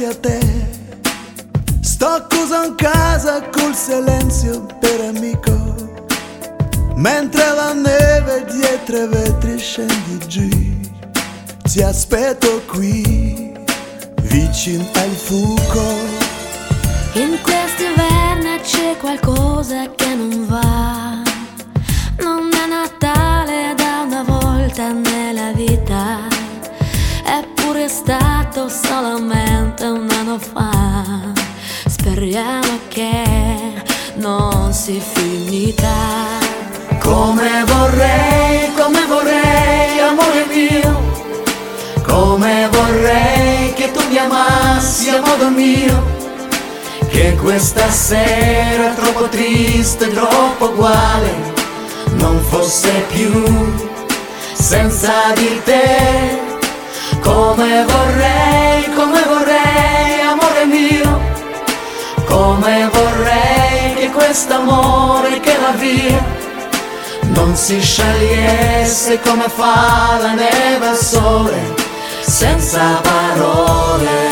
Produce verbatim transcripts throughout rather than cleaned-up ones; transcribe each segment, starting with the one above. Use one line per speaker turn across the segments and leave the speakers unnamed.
grazie a te. Sto chiuso in casa col silenzio per amico, mentre la neve dietro i vetri scendi giù. Ti aspetto qui, vicino al fuoco.
In quest'inverno c'è qualcosa che non va. Non è Natale da una volta nella vita, eppure è stato solamente un anno fa. Speriamo che non sia finita.
Come vorrei, come vorrei, amore mio, come vorrei che tu mi amassi a modo mio, che questa sera troppo triste, troppo uguale non fosse più senza di te. Come vorrei, come vorrei, amore mio, come vorrei che quest'amore che va via non si sciogliesse come fa la neve al sole, senza parole.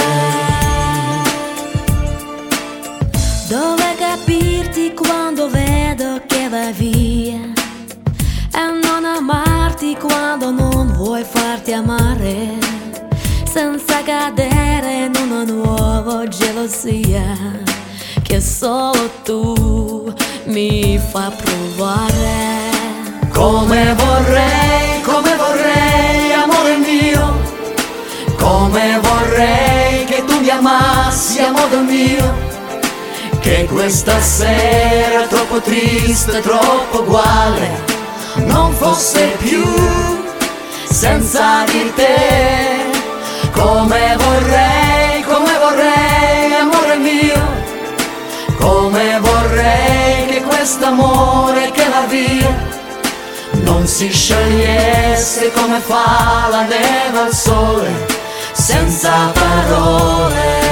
Dove capirti quando vedo che vai via, e non amarti quando non vuoi farti amare, senza cadere in una nuova gelosia che solo tu mi fa provare.
Come vorrei, come vorrei, amore mio, come vorrei che tu mi amassi a modo mio, che questa sera troppo triste, troppo uguale non fosse più senza di te. Come vorrei, come vorrei, amore mio, come vorrei che quest'amore che va via non si sciogliesse come fa la neve al sole, senza parole.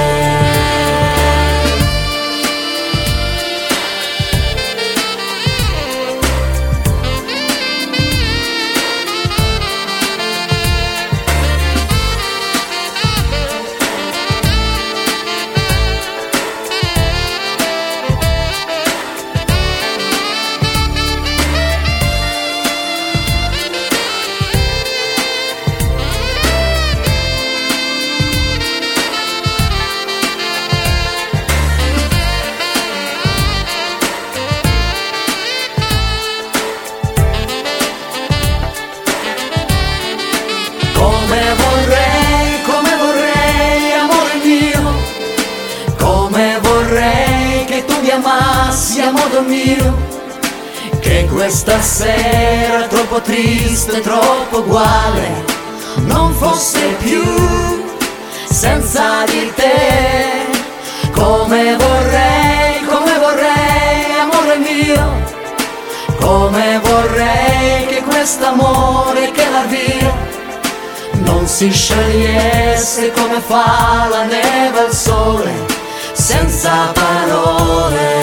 Come vorrei, come vorrei, amore mio, come vorrei che tu mi amassi a modo mio, che questa sera troppo triste, troppo uguale non fosse più senza di te. Come vorrei, come vorrei, amore mio, come vorrei che quest'amore che va via non si sciogliesse come fa la neve al sole, senza parole.